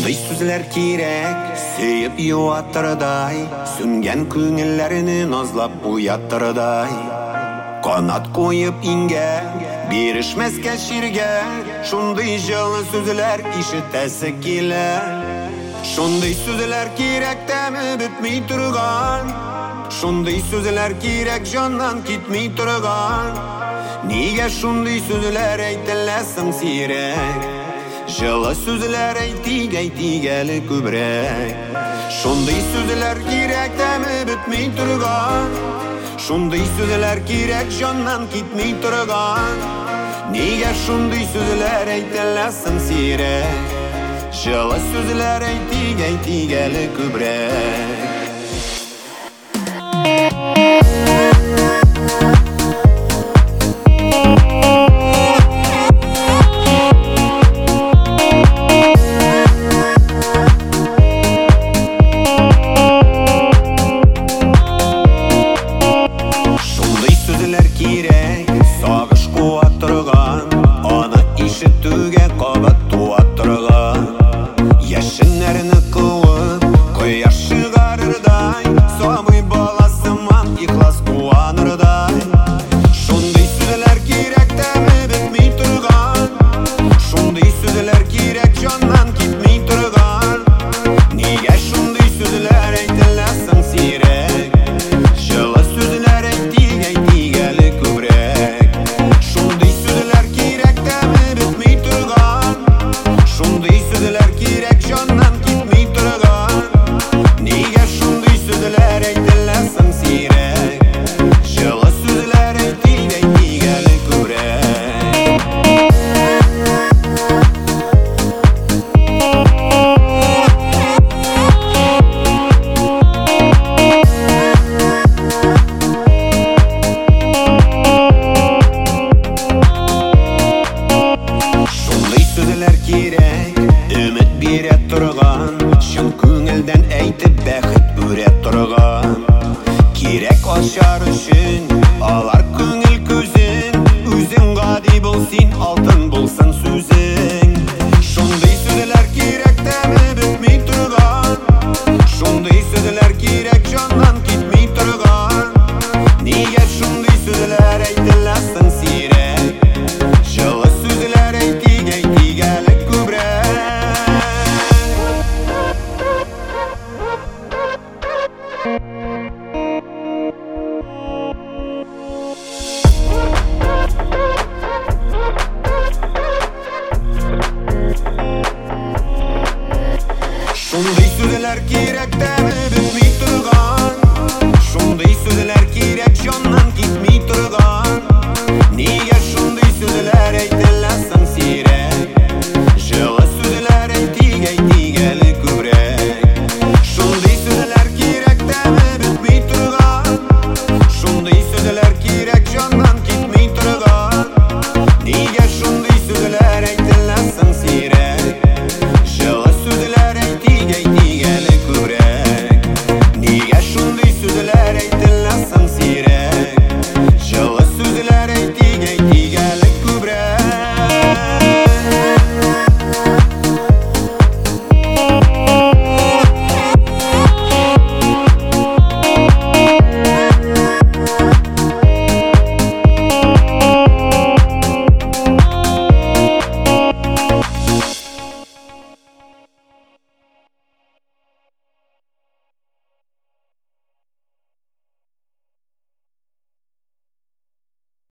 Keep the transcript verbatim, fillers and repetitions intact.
Şunday sözler kirek, seyip yuvattırday, süngen küngillerini nazlap uyattırday. Kanat koyup inge, birişmezke şirge, şunday жылы sözler işitesi kiler. Şunday sözler kirek demi bitmey turgan, şunday sözler kirek candan gitmey turgan. Nige şunday sözler eytilesin sirek, жылы sözler eytig eytigeli kübrek. Şunday sözler kirek demi bitmey turgan, şunday sözler kirek candan gitmey turgan. Nige şunday sözler eytilesin sirek, жылы sözler eytig eytigeli kübrek.